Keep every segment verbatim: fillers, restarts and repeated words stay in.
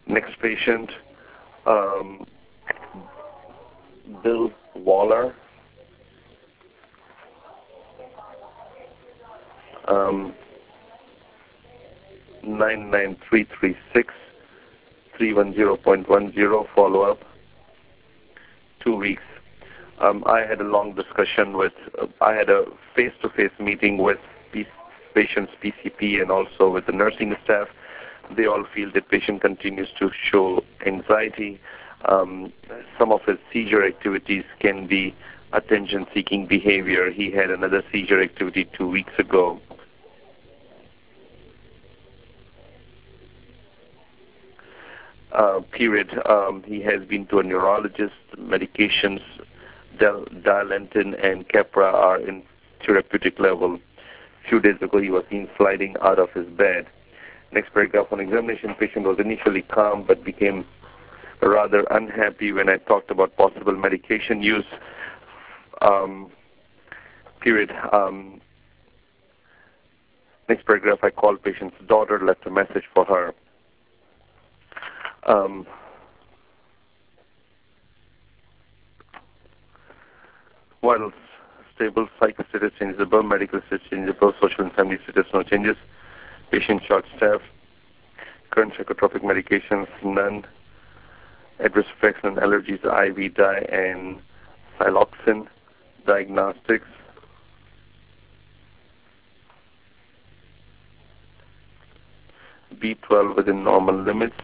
Next patient, um, Bill Waller. Um, nine nine three three six three one zero point one zero, follow-up, two weeks. Um, I had a long discussion with, uh, I had a face-to-face meeting with P- patient's P C P and also with the nursing staff. They all feel that patient continues to show anxiety. Um, some of his seizure activities can be attention-seeking behavior. He had another seizure activity two weeks ago. Uh, period. Um, he has been to a neurologist. Medications, Del- Dilantin and Keppra are in therapeutic level. A few days ago, he was seen sliding out of his bed. Next paragraph. On examination, patient was initially calm but became rather unhappy when I talked about possible medication use. Um, period. Um, next paragraph. I called patient's daughter, left a message for her. Um, While stable, psychic status changeable, medical status changeable, social and family status no changes, patient short staff, current psychotropic medications none, adverse effects and allergies I V dye and siloxane, diagnostics, B twelve within normal limits,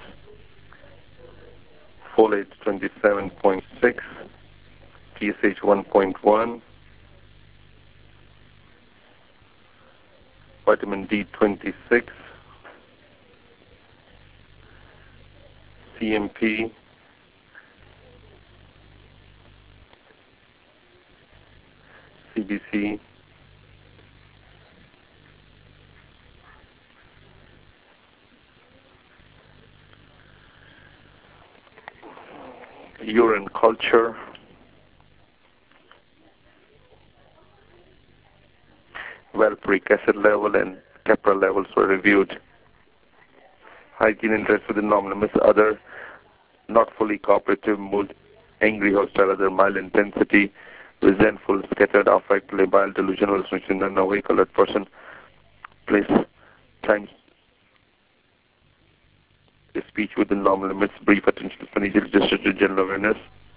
folate twenty-seven point six, T S H one point one, vitamin D twenty-six, C M P, C B C, urine culture, valproic acid level and Keppra levels were reviewed. Hygiene and rest within normal limits. Other not fully cooperative mood, angry, hostile, other mild intensity, resentful, scattered, affect, labile, delusional, hallucination, unawake, alert person, place, time, speech within normal limits, brief attention span, easily distracted, general awareness,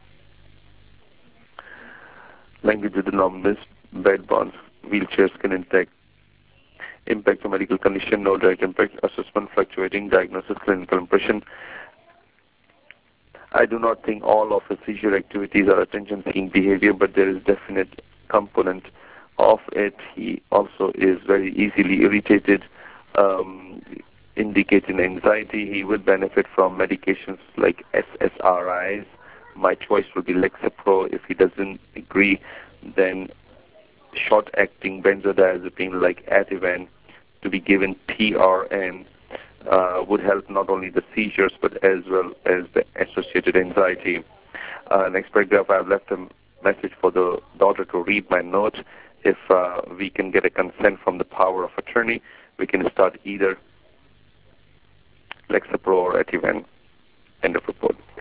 language within normal limits, bed bonds, wheelchair, skin intact, impact of medical condition, no direct impact, assessment fluctuating, diagnosis, clinical impression. I do not think all of the seizure activities are attention-seeking behavior, but there is definite component of it. He also is very easily irritated, um, indicating anxiety. He would benefit from medications like S S R Is. My choice would be Lexapro. If he doesn't agree, then short-acting benzodiazepine like Ativan to be given P R N uh, would help not only the seizures but as well as the associated anxiety. Uh, next paragraph, I've left a message for the daughter to read my note. If uh, we can get a consent from the power of attorney, we can start either Lexapro or Ativan. End of report.